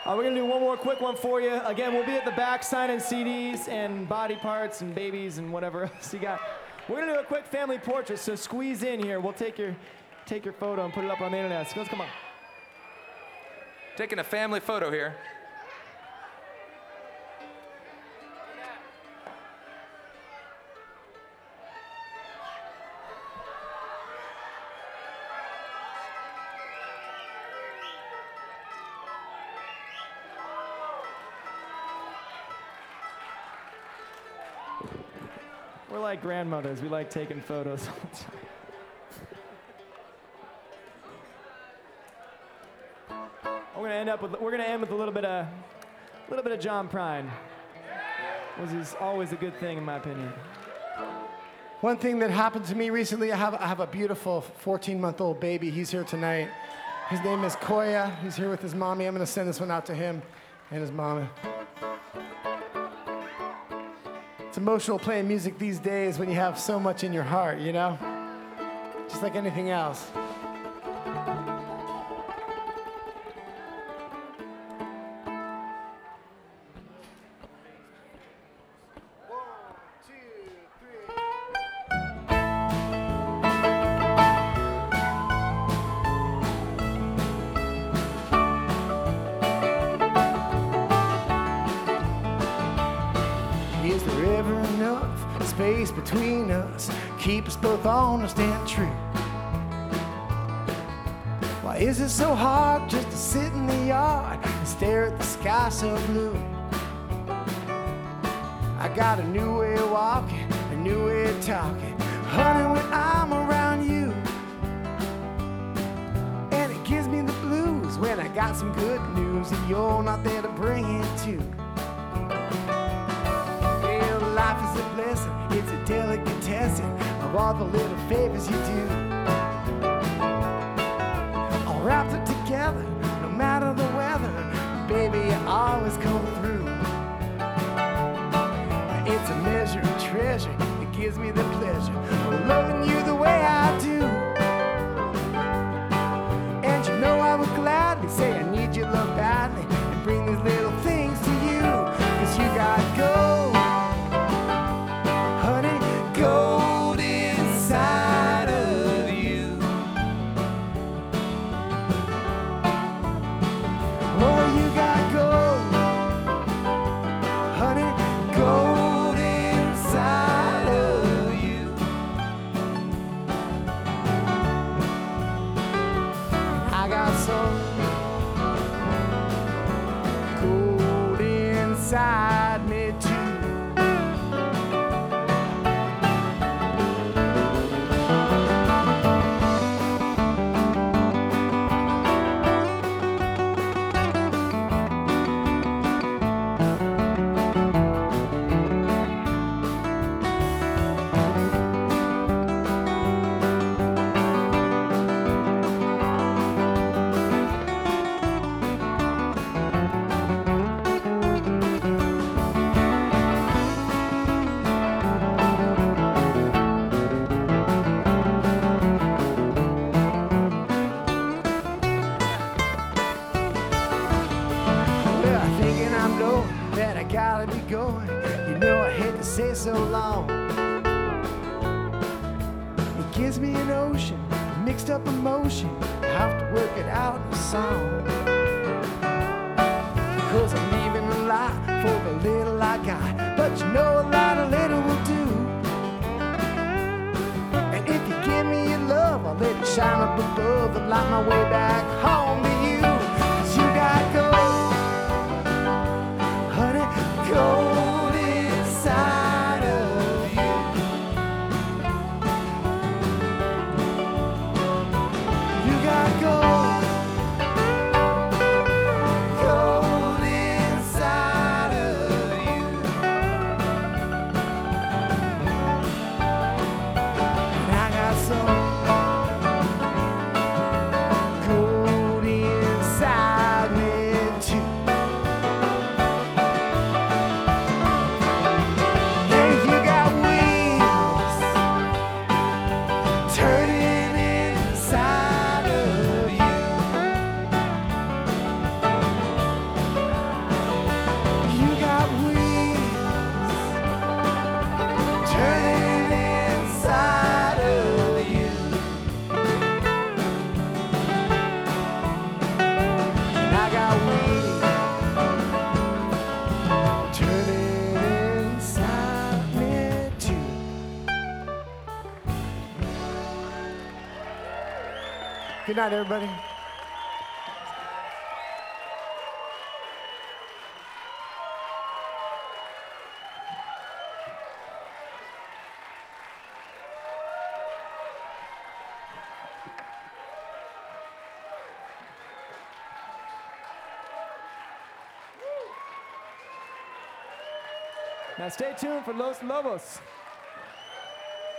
We're going to do one more quick one for you. Again, we'll be at the back signing CDs and body parts and babies and whatever else you got. We're going to do a quick family portrait, so squeeze in here. We'll take your photo and put it up on the internet. So let's come on. Taking a family photo here. We're like grandmothers. We like taking photos all the time. We're gonna end with a little bit of John Prine. Which is always a good thing in my opinion. One thing that happened to me recently, I have a beautiful 14-month-old baby. He's here tonight. His name is Koya. He's here with his mommy. I'm gonna send this one out to him and his mommy. It's emotional playing music these days when you have so much in your heart, you know? Just like anything else. Space between us, keep us both honest and true. Why is it so hard just to sit in the yard and stare at the sky so blue? I got a new way of walking, a new way of talking, honey, when I'm around you. And it gives me the blues when I got some good news and you're not there to bring it to. Life is a blessing, it's a delicatessen of all the little favors you do. All wrapped up together, no matter the weather, baby, you always come through. It's a measure of treasure, it gives me the pleasure of loving you the way I do. And you know I would gladly say I need your love badly and bring these little things to you, 'cause you got gold. Gold inside of you. Oh, you got gold, honey, gold inside of you. I got some gold inside me too. So long. It gives me an ocean, mixed up emotion. I have to work it out in a song. Because I'm leaving a lot for the little I got. But you know a lot of little will do. And if you give me your love, I'll let it shine up above and light my way back home to you. 'Cause you got gold, honey, gold inside. Cool. Good night, everybody. Now stay tuned for Los Lobos.